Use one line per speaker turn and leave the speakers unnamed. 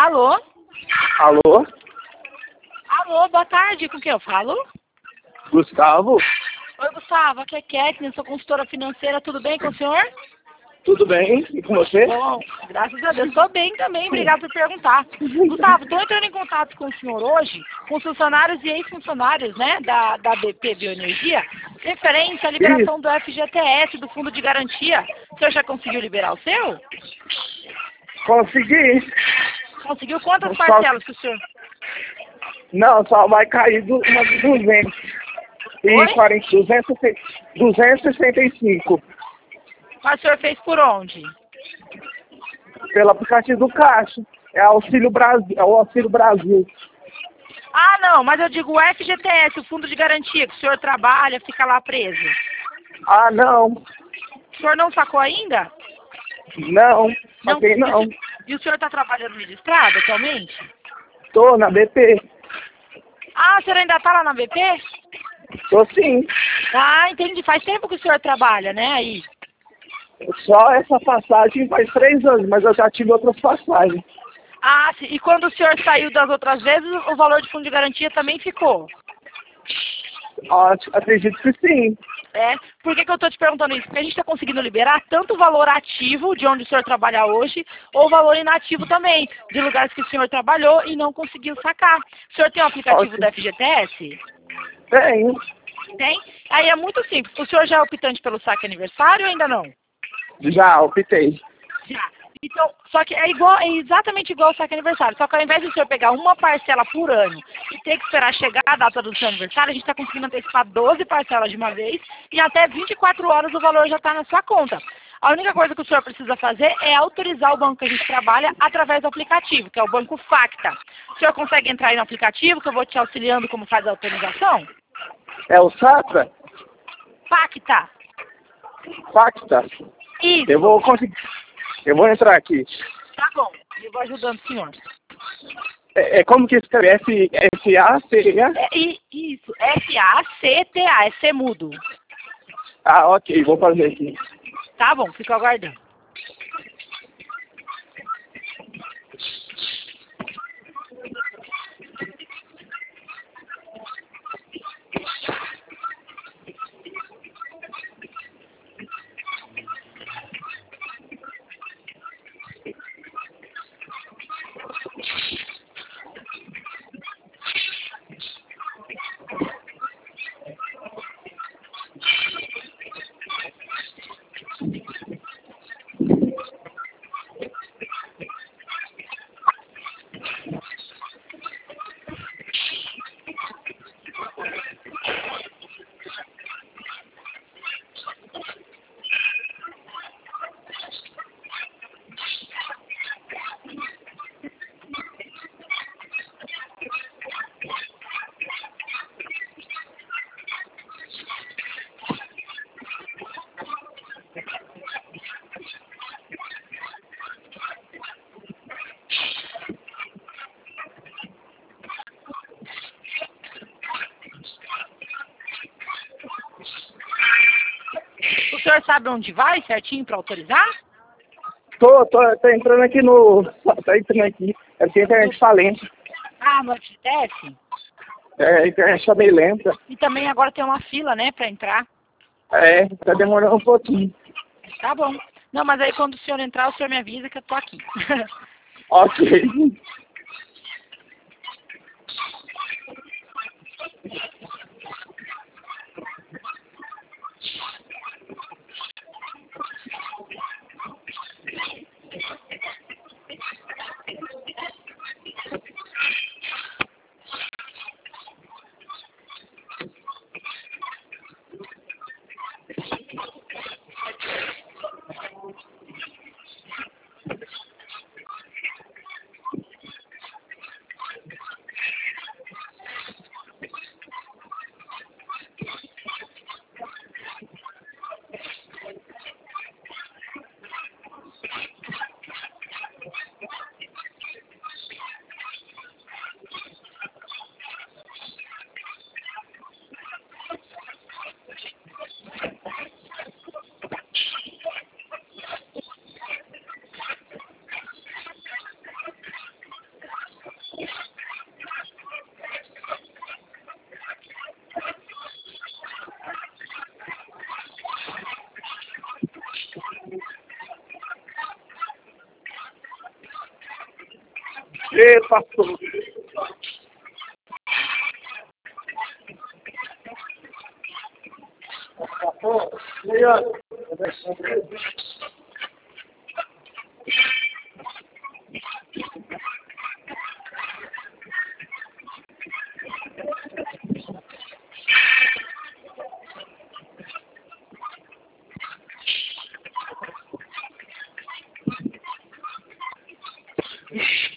Alô?
Alô?
Alô, boa tarde, com quem eu falo?
Gustavo?
Oi, Gustavo, aqui é Kathleen, sou consultora financeira, tudo bem com o senhor?
Tudo bem? E com você?
Bom, graças a Deus, estou bem também, obrigado por perguntar. Gustavo, estou entrando em contato com o senhor hoje, com funcionários e ex-funcionários, né, da BP Bioenergia, referente à liberação do FGTS, do Fundo de Garantia. O senhor já conseguiu liberar o seu?
Consegui.
Conseguiu quantas parcelas que o senhor...
Não, só vai cair umas 200.
Oi?
E 40, 265.
Mas o senhor fez por onde?
Pelo aplicativo do Caixa. É Auxílio Brasil. É o Auxílio Brasil.
Ah, não, mas eu digo o FGTS, o Fundo de Garantia, que o senhor trabalha, fica lá preso.
Ah, não.
O senhor não sacou ainda?
Não. Saquei não.
E o senhor está trabalhando registrado atualmente?
Tô na BP.
Ah, o senhor ainda está lá na BP?
Tô sim.
Ah, entendi. Faz tempo que o senhor trabalha, né, aí?
Só essa passagem faz 3 anos, mas eu já tive outras passagens.
Ah, sim. E quando o senhor saiu das outras vezes, o valor de fundo de garantia também ficou?
Acredito que sim.
É. Por que eu estou te perguntando isso? Porque a gente está conseguindo liberar tanto o valor ativo, de onde o senhor trabalha hoje, ou o valor inativo também, de lugares que o senhor trabalhou e não conseguiu sacar. O senhor tem o aplicativo do FGTS?
Tenho.
Tem? Aí é muito simples. O senhor já é optante pelo saque aniversário ou ainda não?
Já optei.
Já. Então, só que é igual, é exatamente igual ao saque aniversário. Só que ao invés de o senhor pegar uma parcela por ano e ter que esperar chegar a data do seu aniversário, a gente está conseguindo antecipar 12 parcelas de uma vez e até 24 horas o valor já está na sua conta. A única coisa que o senhor precisa fazer é autorizar o banco que a gente trabalha através do aplicativo, que é o Banco Facta. O senhor consegue entrar aí no aplicativo, que eu vou te auxiliando como faz a autorização?
É o Safra?
Facta.
Facta?
Isso.
Eu vou conseguir. Eu vou entrar aqui.
Tá bom, eu vou ajudando o senhor.
É como que escreve? F-A-C-A?
Isso, F-A-C-T-A, é ser mudo.
Ah, ok, vou fazer aqui.
Tá bom, fico aguardando. O senhor sabe onde vai certinho para autorizar?
Tô entrando aqui no. Tá entrando aqui. É porque a internet tá lenta.
Ah, no FGTS?
É, a internet tá meio lenta.
E também agora tem uma fila, né, para entrar.
É, tá demorando um pouquinho.
Tá bom. Não, mas aí quando o senhor entrar, o senhor me avisa que eu tô aqui.
Ok. Ê, pastor. Ixi.